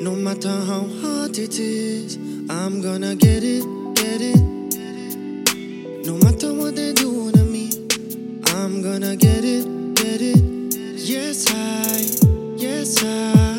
No matter how hard it is, I'm gonna get it, get it. No matter what they do to me, I'm gonna get it, get it. Yes, I